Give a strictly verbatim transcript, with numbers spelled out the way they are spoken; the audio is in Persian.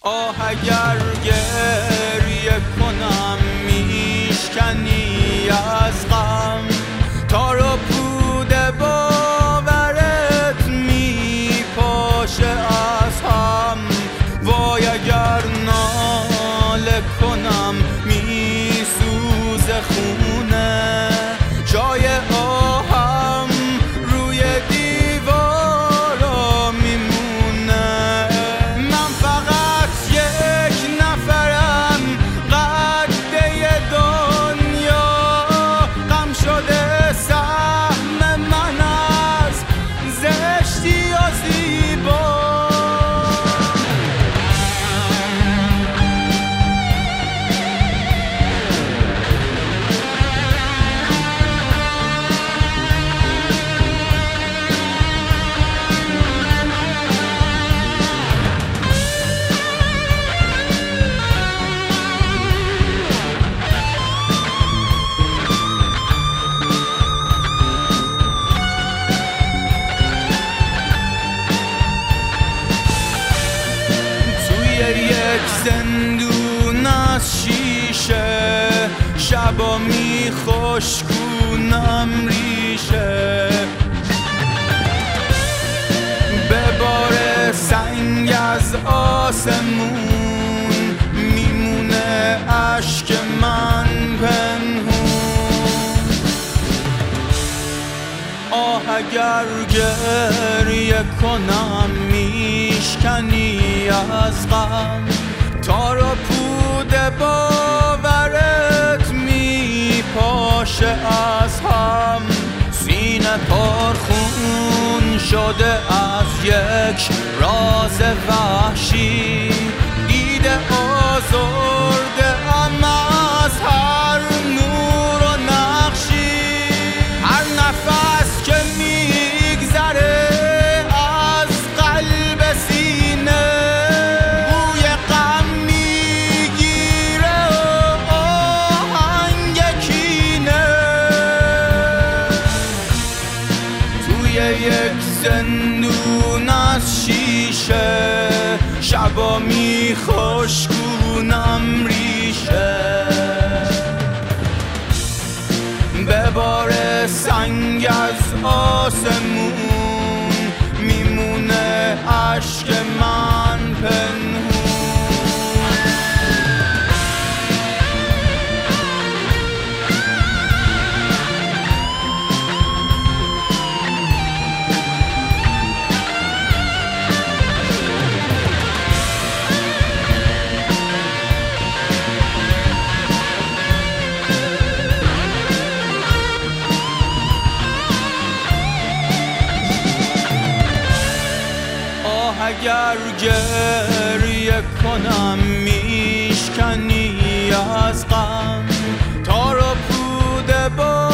آه اگر گریه کنم میشکنی از غم، تار و پود باورت میپاشه از هم. وای اگر ناله کنم میسوزه خونه، جای آهم روی دیوارا میمونه. من فقط یک نفرم قده دنیا، غم شده سهم من از زشتی و زیبا. یک زندون از شیشه، شبا میخشکونم ریشه. به بار سنگ از آسمون میمونه اشک من پنهون. آه اگر گریه کنم میشکنی از غم، تار و پود باورت میپاشه از هم. سینه پرخون شده از یک راز وحشی، دیده آزرده ام از هر نور و نقشی. هر نفس که میگذره از قلب سینه، بوی غم میگیره و آهنگ کینه. توی یک زندون از شیشه، شبا میخشکونم ریشه. به بار سنگ از آسمون میمونه اشک من پنهون. اگر گریه کنم میشکنی از غم، تار و پود با